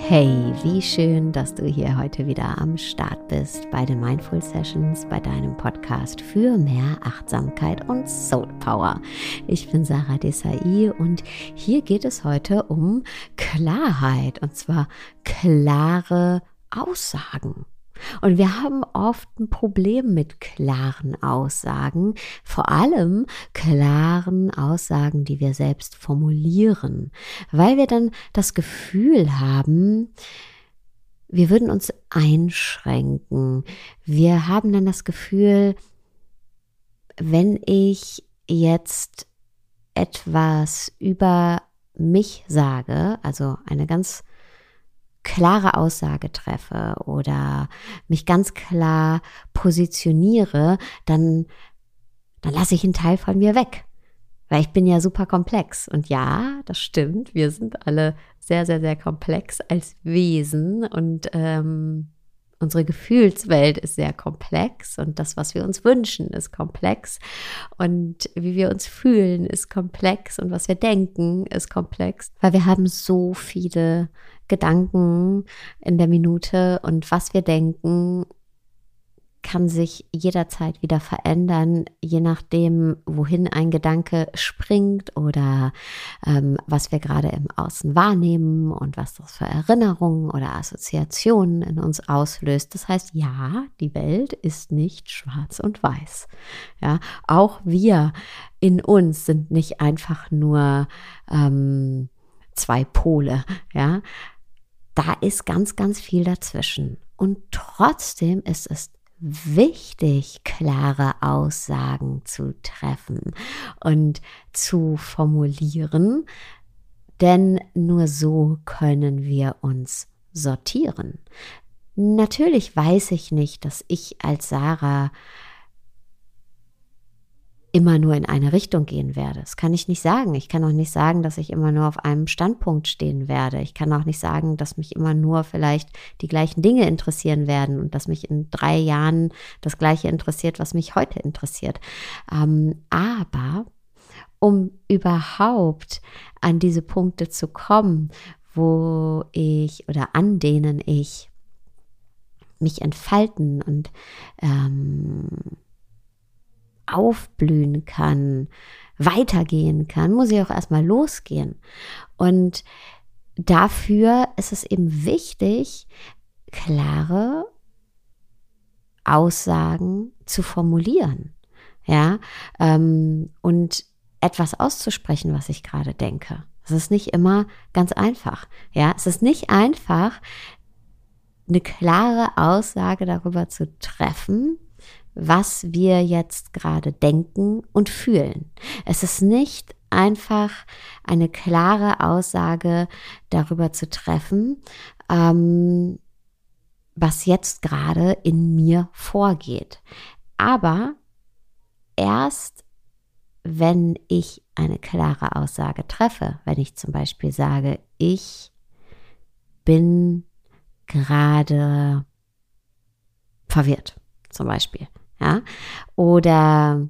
Hey, wie schön, dass du hier heute wieder am Start bist bei den Mindful Sessions, bei deinem Podcast für mehr Achtsamkeit und Soul Power. Ich bin Sarah Desai und hier geht es heute um Klarheit, und zwar klare Aussagen. Und wir haben oft ein Problem mit klaren Aussagen, vor allem klaren Aussagen, die wir selbst formulieren, weil wir dann das Gefühl haben, wir würden uns einschränken. Wir haben dann das Gefühl, wenn ich jetzt etwas über mich sage, also eine ganz klare Aussage treffe oder mich ganz klar positioniere, dann lasse ich einen Teil von mir weg. Weil ich bin ja super komplex. Und ja, das stimmt, wir sind alle sehr, sehr, sehr komplex als Wesen und unsere Gefühlswelt ist sehr komplex und das, was wir uns wünschen, ist komplex und wie wir uns fühlen, ist komplex und was wir denken, ist komplex, weil wir haben so viele Gedanken in der Minute und was wir denken, kann sich jederzeit wieder verändern, je nachdem, wohin ein Gedanke springt oder was wir gerade im Außen wahrnehmen und was das für Erinnerungen oder Assoziationen in uns auslöst. Das heißt, ja, die Welt ist nicht schwarz und weiß. Ja, auch wir in uns sind nicht einfach nur zwei Pole. Ja, da ist ganz, ganz viel dazwischen. Und trotzdem ist es wichtig, klare Aussagen zu treffen und zu formulieren, denn nur so können wir uns sortieren. Natürlich weiß ich nicht, dass ich als Sarah immer nur in eine Richtung gehen werde. Das kann ich nicht sagen. Ich kann auch nicht sagen, dass ich immer nur auf einem Standpunkt stehen werde. Ich kann auch nicht sagen, dass mich immer nur vielleicht die gleichen Dinge interessieren werden und dass mich in 3 Jahren das Gleiche interessiert, was mich heute interessiert. Aber um überhaupt an diese Punkte zu kommen, wo ich oder an denen ich mich entfalten und aufblühen kann, weitergehen kann, muss ich auch erstmal losgehen. Und dafür ist es eben wichtig, klare Aussagen zu formulieren, ja, und etwas auszusprechen, was ich gerade denke. Es ist nicht immer ganz einfach, ja, es ist nicht einfach, eine klare Aussage darüber zu treffen, was wir jetzt gerade denken und fühlen. Es ist nicht einfach eine klare Aussage darüber zu treffen, was jetzt gerade in mir vorgeht. Aber erst wenn ich eine klare Aussage treffe, wenn ich zum Beispiel sage, ich bin gerade verwirrt, zum Beispiel. Ja? Oder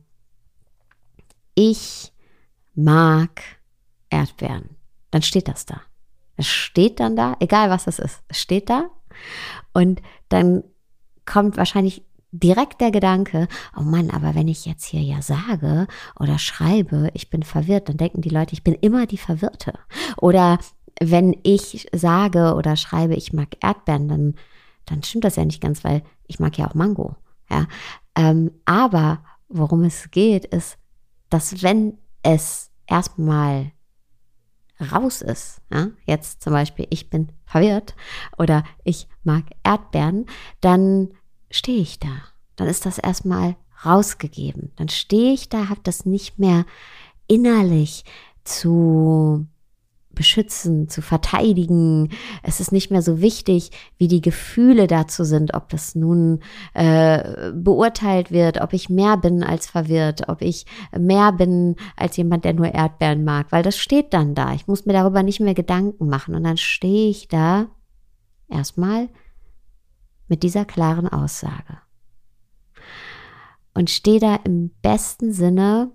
ich mag Erdbeeren. Dann steht das da. Es steht dann da, egal was es ist. Es steht da und dann kommt wahrscheinlich direkt der Gedanke, oh Mann, aber wenn ich jetzt hier ja sage oder schreibe, ich bin verwirrt, dann denken die Leute, ich bin immer die Verwirrte. Oder wenn ich sage oder schreibe, ich mag Erdbeeren, dann stimmt das ja nicht ganz, weil ich mag ja auch Mango. Ja, aber worum es geht, ist, dass wenn es erstmal raus ist, ja, jetzt zum Beispiel, ich bin verwirrt oder ich mag Erdbeeren, dann stehe ich da. Dann ist das erstmal rausgegeben. Dann stehe ich da, habe das nicht mehr innerlich zu beschützen, zu verteidigen. Es ist nicht mehr so wichtig, wie die Gefühle dazu sind, ob das nun beurteilt wird, ob ich mehr bin als verwirrt, ob ich mehr bin als jemand, der nur Erdbeeren mag, weil das steht dann da. Ich muss mir darüber nicht mehr Gedanken machen und dann stehe ich da erstmal mit dieser klaren Aussage und stehe da im besten Sinne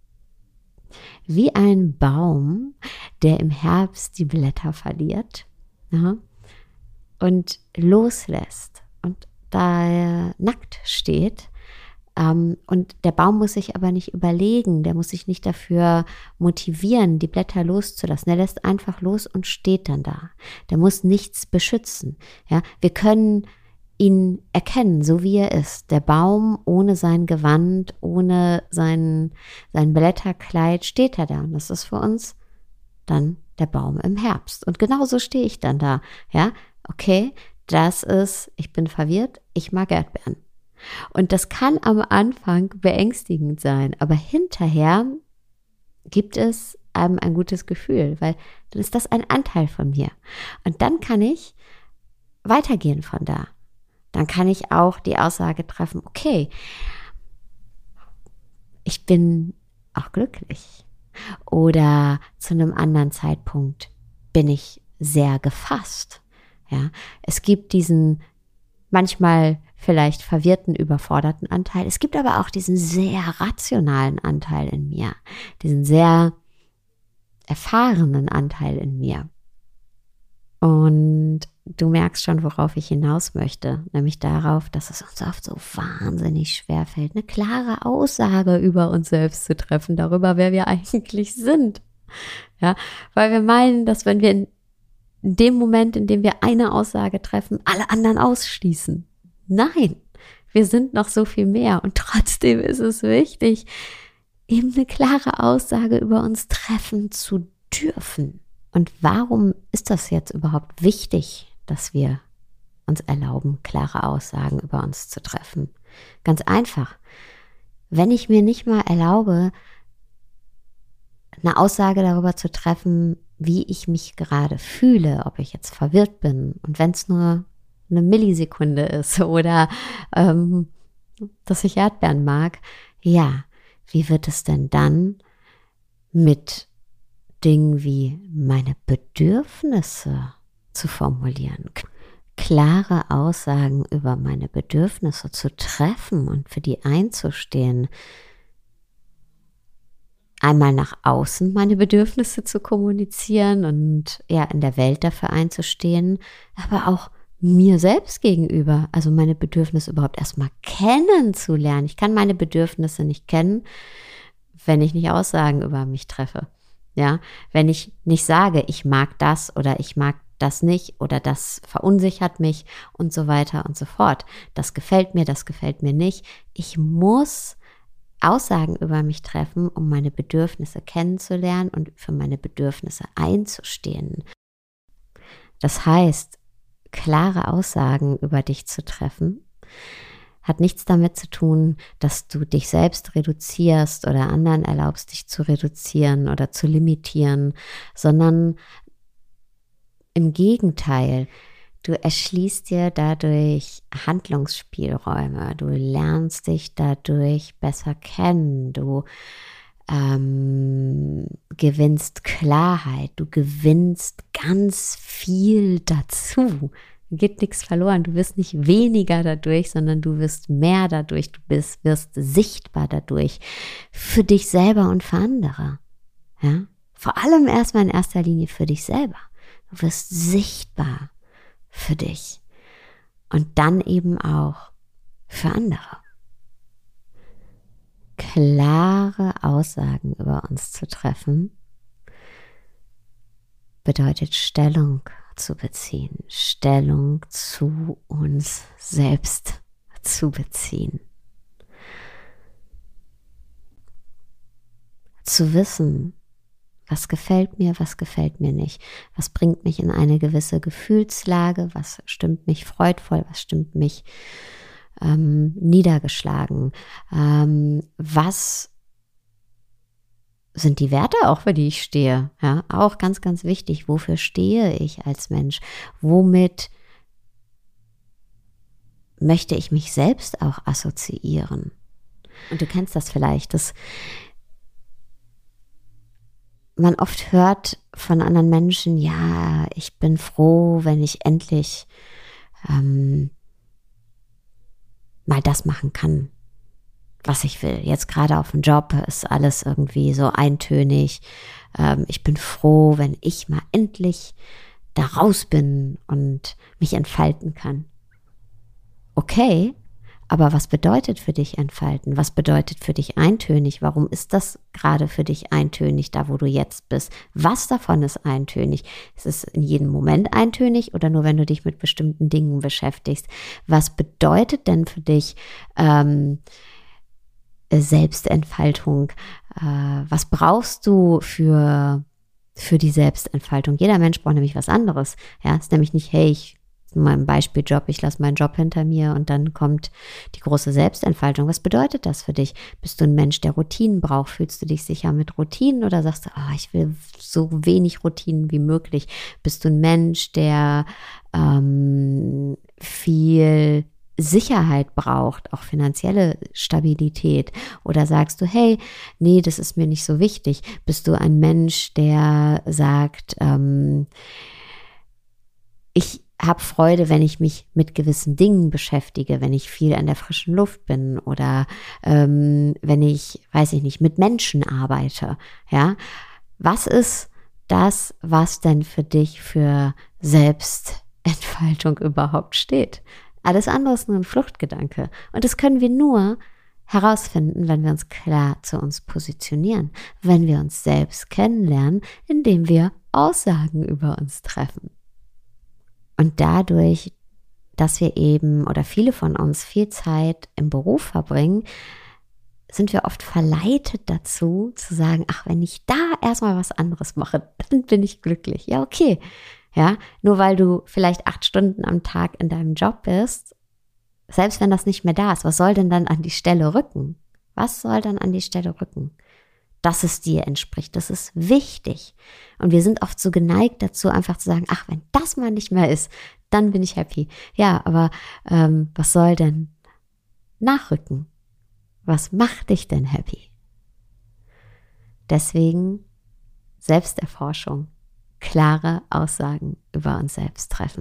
wie ein Baum, der im Herbst die Blätter verliert ja, und loslässt und da nackt steht, und der Baum muss sich aber nicht überlegen, der muss sich nicht dafür motivieren, die Blätter loszulassen. Der lässt einfach los und steht dann da. Der muss nichts beschützen. Ja, wir können ihn erkennen, so wie er ist. Der Baum ohne sein Gewand, ohne sein Blätterkleid steht er da. Und das ist für uns dann der Baum im Herbst. Und genauso stehe ich dann da. Ja, okay, ich bin verwirrt, ich mag Erdbeeren. Und das kann am Anfang beängstigend sein, aber hinterher gibt es einem ein gutes Gefühl, weil dann ist das ein Anteil von mir. Und dann kann ich weitergehen von da. Dann kann ich auch die Aussage treffen, okay, ich bin auch glücklich. Oder zu einem anderen Zeitpunkt bin ich sehr gefasst. Ja, es gibt diesen manchmal vielleicht verwirrten, überforderten Anteil. Es gibt aber auch diesen sehr rationalen Anteil in mir, diesen sehr erfahrenen Anteil in mir. Und du merkst schon, worauf ich hinaus möchte, nämlich darauf, dass es uns oft so wahnsinnig schwerfällt, eine klare Aussage über uns selbst zu treffen, darüber, wer wir eigentlich sind. Ja, weil wir meinen, dass wenn wir in dem Moment, in dem wir eine Aussage treffen, alle anderen ausschließen. Nein, wir sind noch so viel mehr und trotzdem ist es wichtig, eben eine klare Aussage über uns treffen zu dürfen. Und warum ist das jetzt überhaupt wichtig, dass wir uns erlauben, klare Aussagen über uns zu treffen? Ganz einfach. Wenn ich mir nicht mal erlaube, eine Aussage darüber zu treffen, wie ich mich gerade fühle, ob ich jetzt verwirrt bin und wenn es nur eine Millisekunde ist oder dass ich Erdbeeren mag, ja, wie wird es denn dann mit Dingen wie meine Bedürfnisse zu formulieren? Klare Aussagen über meine Bedürfnisse zu treffen und für die einzustehen. Einmal nach außen meine Bedürfnisse zu kommunizieren und ja, in der Welt dafür einzustehen, aber auch mir selbst gegenüber, also meine Bedürfnisse überhaupt erstmal kennenzulernen. Ich kann meine Bedürfnisse nicht kennen, wenn ich nicht Aussagen über mich treffe. Ja, wenn ich nicht sage, ich mag das oder ich mag das nicht oder das verunsichert mich und so weiter und so fort. Das gefällt mir nicht. Ich muss Aussagen über mich treffen, um meine Bedürfnisse kennenzulernen und für meine Bedürfnisse einzustehen. Das heißt, klare Aussagen über dich zu treffen, hat nichts damit zu tun, dass du dich selbst reduzierst oder anderen erlaubst, dich zu reduzieren oder zu limitieren, sondern im Gegenteil, du erschließt dir dadurch Handlungsspielräume, du lernst dich dadurch besser kennen, du gewinnst Klarheit, du gewinnst ganz viel dazu. Geht nichts verloren, du wirst nicht weniger dadurch, sondern du wirst mehr dadurch, du wirst sichtbar dadurch für dich selber und für andere. Ja? Vor allem erstmal in erster Linie für dich selber. Du wirst sichtbar für dich und dann eben auch für andere. Klare Aussagen über uns zu treffen, bedeutet Stellung zu beziehen, Stellung zu uns selbst zu beziehen. Zu wissen, was gefällt mir nicht, was bringt mich in eine gewisse Gefühlslage, was stimmt mich freudvoll, was stimmt mich niedergeschlagen, was sind die Werte auch, für die ich stehe, ja, auch ganz, ganz wichtig, wofür stehe ich als Mensch, womit möchte ich mich selbst auch assoziieren. Und du kennst das vielleicht, dass man oft hört von anderen Menschen, ja, ich bin froh, wenn ich endlich mal das machen kann, was ich will. Jetzt gerade auf dem Job ist alles irgendwie so eintönig. Ich bin froh, wenn ich mal endlich da raus bin und mich entfalten kann. Okay, aber was bedeutet für dich entfalten? Was bedeutet für dich eintönig? Warum ist das gerade für dich eintönig, da wo du jetzt bist? Was davon ist eintönig? Ist es in jedem Moment eintönig oder nur wenn du dich mit bestimmten Dingen beschäftigst? Was bedeutet denn für dich Selbstentfaltung? Was brauchst du für die Selbstentfaltung? Jeder Mensch braucht nämlich was anderes. Ja, ist nämlich nicht, hey, in meinem Beispieljob, ich lasse meinen Job hinter mir und dann kommt die große Selbstentfaltung. Was bedeutet das für dich? Bist du ein Mensch, der Routinen braucht? Fühlst du dich sicher mit Routinen oder sagst du, ich will so wenig Routinen wie möglich? Bist du ein Mensch, der viel Sicherheit braucht, auch finanzielle Stabilität? Oder sagst du, hey, nee, das ist mir nicht so wichtig? Bist du ein Mensch, der sagt, ich habe Freude, wenn ich mich mit gewissen Dingen beschäftige, wenn ich viel an der frischen Luft bin oder wenn ich, weiß ich nicht, mit Menschen arbeite. Ja, was ist das, was denn für dich für Selbstentfaltung überhaupt steht? Alles andere ist nur ein Fluchtgedanke. Und das können wir nur herausfinden, wenn wir uns klar zu uns positionieren, wenn wir uns selbst kennenlernen, indem wir Aussagen über uns treffen. Und dadurch, dass wir eben oder viele von uns viel Zeit im Beruf verbringen, sind wir oft verleitet dazu, zu sagen, wenn ich da erstmal was anderes mache, dann bin ich glücklich. Ja, okay. Ja, nur weil du vielleicht 8 Stunden am Tag in deinem Job bist, selbst wenn das nicht mehr da ist, was soll denn dann an die Stelle rücken? Was soll dann an die Stelle rücken? Dass es dir entspricht, das ist wichtig. Und wir sind oft so geneigt dazu, einfach zu sagen, wenn das mal nicht mehr ist, dann bin ich happy. Ja, aber was soll denn nachrücken? Was macht dich denn happy? Deswegen Selbsterforschung, klare Aussagen über uns selbst treffen.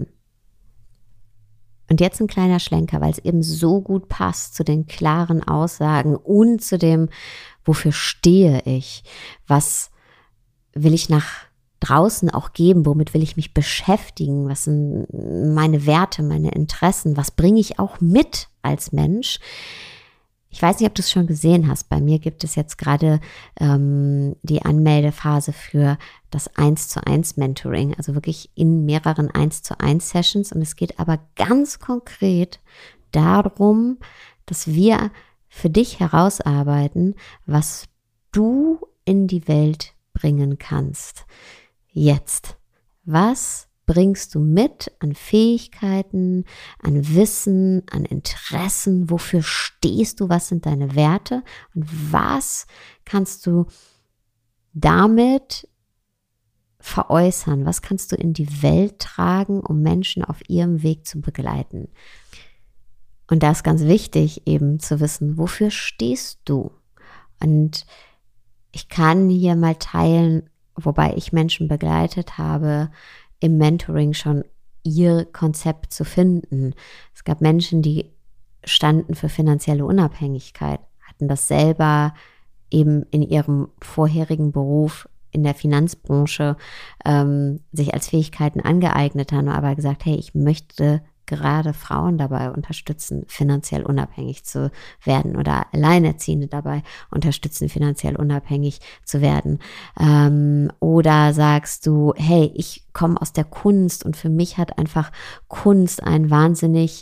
Und jetzt ein kleiner Schlenker, weil es eben so gut passt zu den klaren Aussagen und zu dem, wofür stehe ich? Was will ich nach draußen auch geben? Womit will ich mich beschäftigen? Was sind meine Werte, meine Interessen? Was bringe ich auch mit als Mensch? Ich weiß nicht, ob du es schon gesehen hast. Bei mir gibt es jetzt gerade die Anmeldephase für das 1:1 Mentoring, also wirklich in mehreren 1:1 Sessions. Und es geht aber ganz konkret darum, dass wir für dich herausarbeiten, was du in die Welt bringen kannst. Jetzt. Was bringst du mit an Fähigkeiten, an Wissen, an Interessen? Wofür stehst du? Was sind deine Werte? Und was kannst du damit veräußern? Was kannst du in die Welt tragen, um Menschen auf ihrem Weg zu begleiten? Und da ist ganz wichtig, eben zu wissen, wofür stehst du? Und ich kann hier mal teilen, wobei ich Menschen begleitet habe, im Mentoring schon ihr Konzept zu finden. Es gab Menschen, die standen für finanzielle Unabhängigkeit, hatten das selber eben in ihrem vorherigen Beruf in der Finanzbranche sich als Fähigkeiten angeeignet haben, aber gesagt, hey, ich möchte gerade Frauen dabei unterstützen, finanziell unabhängig zu werden oder Alleinerziehende dabei unterstützen, finanziell unabhängig zu werden. Oder sagst du, hey, ich komme aus der Kunst und für mich hat einfach Kunst einen wahnsinnig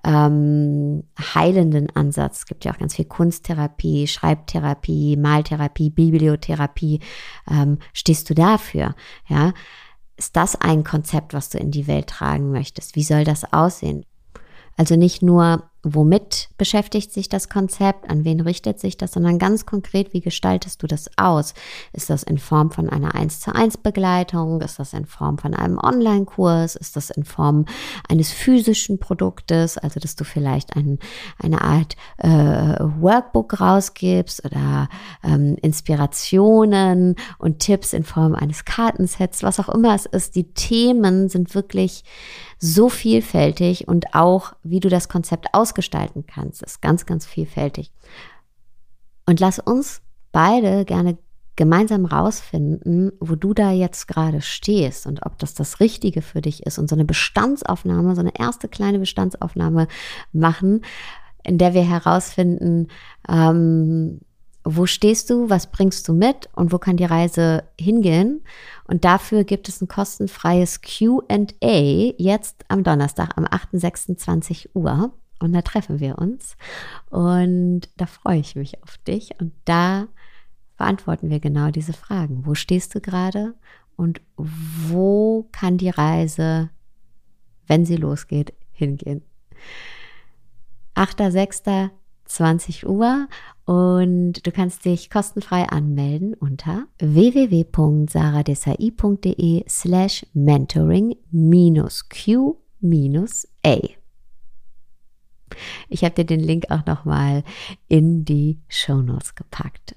heilenden Ansatz. Es gibt ja auch ganz viel Kunsttherapie, Schreibtherapie, Maltherapie, Bibliotherapie. Stehst du dafür? Ja? Ist das ein Konzept, was du in die Welt tragen möchtest? Wie soll das aussehen? Also nicht nur, womit beschäftigt sich das Konzept, an wen richtet sich das, sondern ganz konkret, wie gestaltest du das aus? Ist das in Form von einer 1:1 Begleitung? Ist das in Form von einem Online-Kurs? Ist das in Form eines physischen Produktes? Also, dass du vielleicht eine Art Workbook rausgibst oder Inspirationen und Tipps in Form eines Kartensets, was auch immer es ist. Die Themen sind wirklich so vielfältig und auch, wie du das Konzept ausgestalten kannst, ist ganz, ganz vielfältig. Und lass uns beide gerne gemeinsam rausfinden, wo du da jetzt gerade stehst und ob das Richtige für dich ist und so eine Bestandsaufnahme, so eine erste kleine Bestandsaufnahme machen, in der wir herausfinden, wo stehst du, was bringst du mit und wo kann die Reise hingehen. Und dafür gibt es ein kostenfreies Q&A jetzt am Donnerstag, am 8.6.20 Uhr. Und da treffen wir uns und da freue ich mich auf dich und da beantworten wir genau diese Fragen. Wo stehst du gerade und wo kann die Reise, wenn sie losgeht, hingehen? 8.6.20 Uhr und du kannst dich kostenfrei anmelden unter www.saradesai.de/mentoring-q-a. Ich habe dir den Link auch nochmal in die Shownotes gepackt.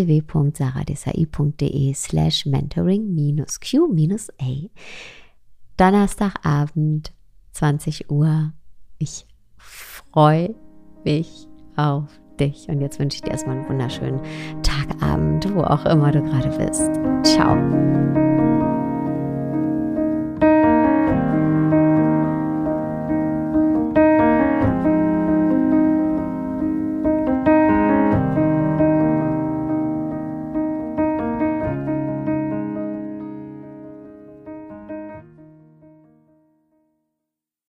www.saradesai.de/mentoring-q-a. Donnerstagabend, 20 Uhr. Ich freue mich auf dich. Und jetzt wünsche ich dir erstmal einen wunderschönen Tagabend, wo auch immer du gerade bist. Ciao.